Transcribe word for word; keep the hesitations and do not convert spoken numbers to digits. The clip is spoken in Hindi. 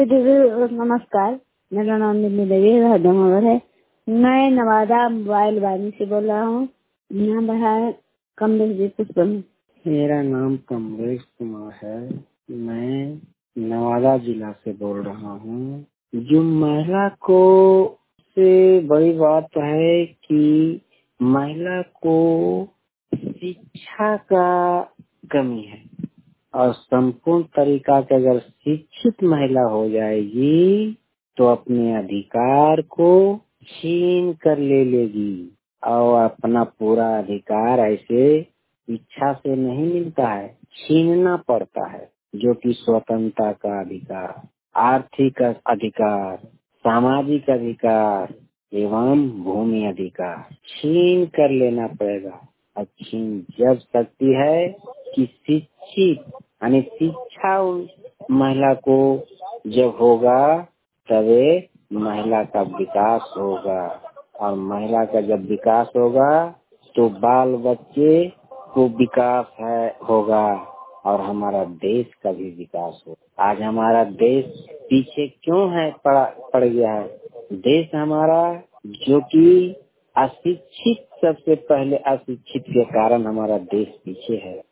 दीदी नमस्कार, मेरा नाम निम्मी देवी हरदमोहर है। मैं नवादा मोबाइल वाली से बोल रहा हूँ। यहाँ बढ़ा कमलेश जी कुछ बोलूं। मेरा नाम कमलेश कुमार है। मैं नवादा जिला से बोल रहा हूँ। जो महिला को से बड़ी बात है कि महिला को शिक्षा का कमी है और संपूर्ण तरीका से अगर शिक्षित महिला हो जाएगी तो अपने अधिकार को छीन कर ले लेगी और अपना पूरा अधिकार ऐसे इच्छा से नहीं मिलता है, छीनना पड़ता है, जो कि स्वतंत्रता का अधिकार, आर्थिक अधिकार, सामाजिक अधिकार एवं भूमि अधिकार छीन कर लेना पड़ेगा। और छीन जब सकती है कि शिक्षित यानी शिक्षा महिला को जब होगा तभी महिला का विकास होगा और महिला का जब विकास होगा तो बाल बच्चे को विकास है होगा और हमारा देश का भी विकास हो। आज हमारा देश पीछे क्यों है पड़ा पड़ गया है? देश हमारा जो कि अशिक्षित, सबसे पहले अशिक्षित के कारण हमारा देश पीछे है।